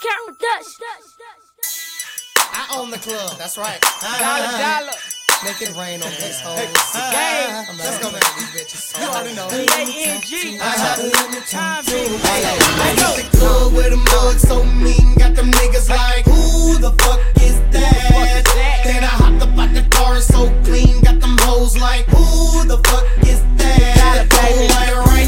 Count Production. I own the club, that's right. Dollar. Make it rain on these hoes. Let's go back to these bitches. You already know. B-A-N-G. I hit the club with a mug so mean, got them niggas like, who the fuck is that? Then I hopped up out the car so clean, got them hoes like, who the fuck is that? Right,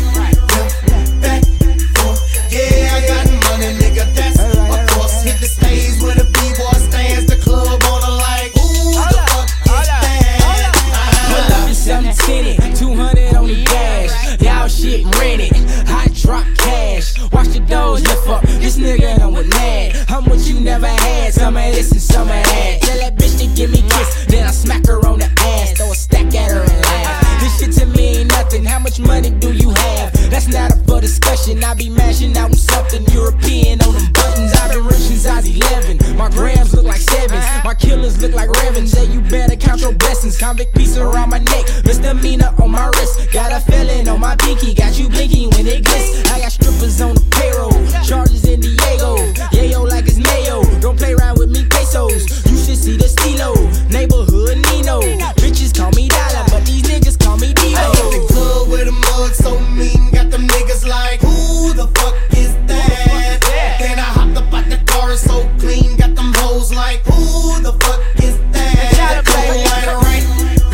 back, forth. Yeah, I got money, nigga, that's of course. Hit the stage where the B-boy stands, the club on the like, who the fuck is that? Pull up in 710, 200 on the dash. Y'all shit rented, hot drop cash. Watch the doors lift up, this nigga done with mad. How much you never had, some of this and some of that. Tell that bitch to give me a kiss, then I smack her on the ass. Throw a stack at her and laugh. This shit to me ain't nothing, how much money do you have? That's not up for discussion, I be mashing out with something European on them buttons. I've been rich since I was 11, my grams look like 7s. My killers look like Revens, say you better count your blessings. Convict piece around my neck, misdemeanor on my wrist. Got a felon on my pinky, got you blinking when it glitz. I got strippers on the payroll, charges in Diego. Yayo like it's mayo, don't play around with me pesos. You should see the stilo, neighborhood Nino. Bitches call me Dollar, but these niggas call me Divo. I hit the club with a mug so mean, got them niggas like, who the fuck is that? Then I hopped up out the car so clean, got them hoes like, who the fuck is that? Right,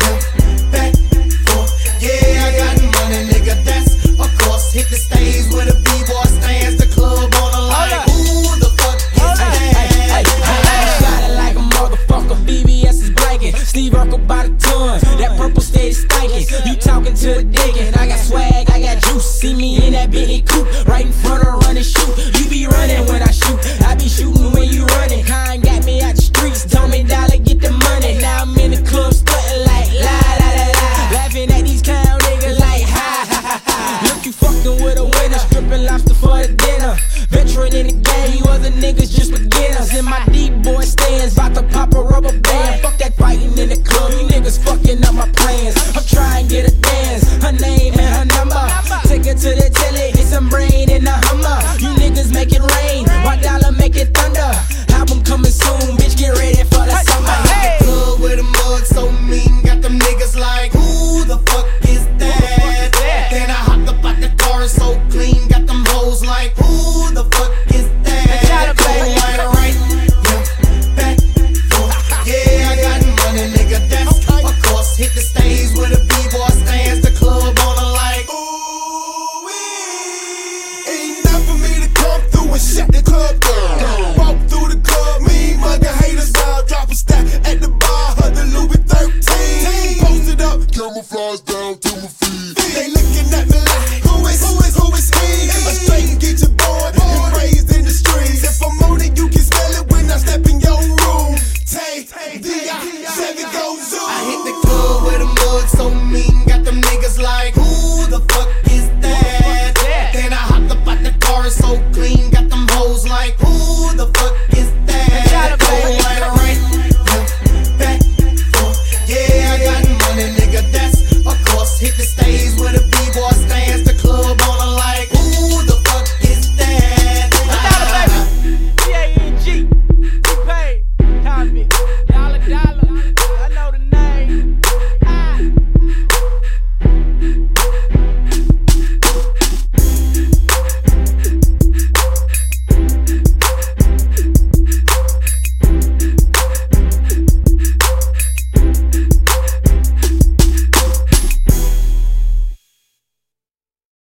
back, forth. Yeah, I got money, nigga, that's of course. Hit the stage where the B-boy stands, the club on the like, who the fuck is that? I shot it like a motherfucker, BBS is blanking. Steve Urkel by the ton, that purple stage stankin'. You talking to the diggin', I got swag, I got juice. See me in that Bentley coupe, right in front of run and shoot. You be running when I shoot, I be shooting when you running. Kind got me out the streets, told me Dollar get the money. Now I'm in the club stuntin' like la la la la, laughing at these clown niggas like ha ha ha ha. Look, you fucking with a winner, stripping lobster for the dinner. Veteran in the game, you other niggas just beginners. In my deep boy stands, bout to pop a rubber band. Fuck that fighting in the club, you niggas fucking up my plans. I'm trying to get a dance, her name and her number. Take her to the telly, hit some brain in the Hummer. You niggas make it rain, my Dollar make it thunder. Album coming soon, bitch, get ready for the summer. Hit the club with a mug so mean, got them niggas like, who the fuck is that? Then I hopped up out the car so clean, got them hoes like, who the fuck is that? Right, back, forth. Yeah, I got money, nigga, that's of course. Hit the stage where the B-boy stands, the club on the like, ooh, ain't enough for me to come through and shut the club down. Walk through the club, me mugging haters down. Drop a stack at the bar, her the Louis 13. Posted up, camouflage down to my feet. They looking at me like, who is he? A straight get your bored and raised in the streets. If I'm on it, you can smell it when I step in your room. Tay, D-I-7 go zoom. I hit the club with a mug so mean, got them niggas like, who the fuck is that? Then I hopped up out the car so clean, got them hoes like, who